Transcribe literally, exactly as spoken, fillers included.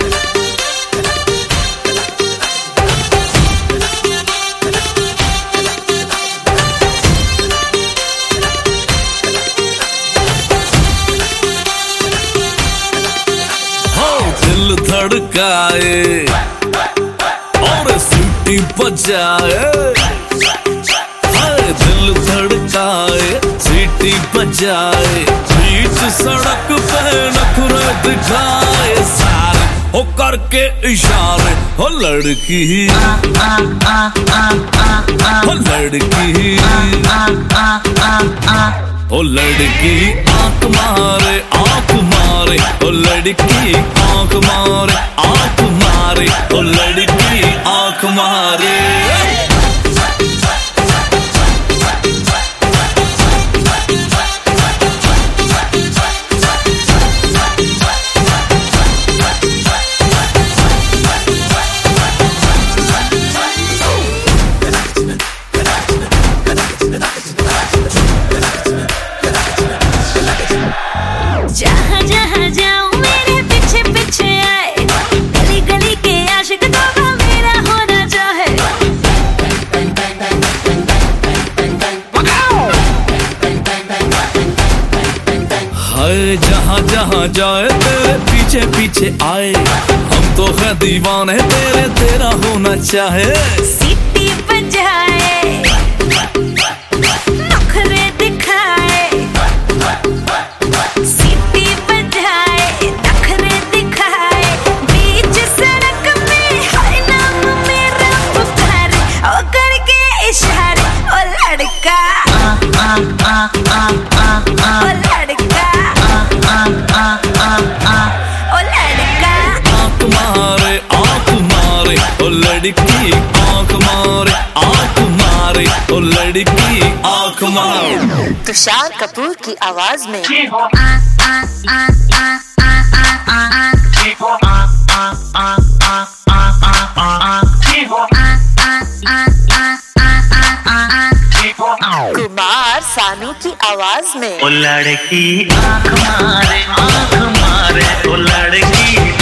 दिल धड़काए और सीटी बजाए, दिल धड़काए सीटी बजाए, बीच सड़क पे नखरे दिखाए सारे हो करके इशारे। हो लड़की हो लड़की ओ लड़की आंख मारे आंख मारे, ओ लड़की आंख मारे आंख मारे, ओ लड़की आंख मारे। जहाँ जहाँ जाऊँ मेरे पीछे पीछे आए, गली गली के आशिक तो मेरा होना चाहे। हाय जहाँ जहाँ जाए तेरे पीछे पीछे आए, हम तो है दीवाने तेरे, तेरा होना चाहे। सीटी बजाए नखरे दिखाए, सीटी बजाए नखरे दिखाए, बीच सड़क में हर नाम मेरा पुकारे, ओ करके इशारे। ओ लड़का ओ लड़का ओ लड़का आंख मारे आंख मारे, ओ लड़की आंख मारे आंख मारे, ओ लड़की आंख मारे। तुषार कपूर की आवाज में कुमार सानू की आवाज में ओ लड़की आंख मारे आंख मारे, ओ लड़की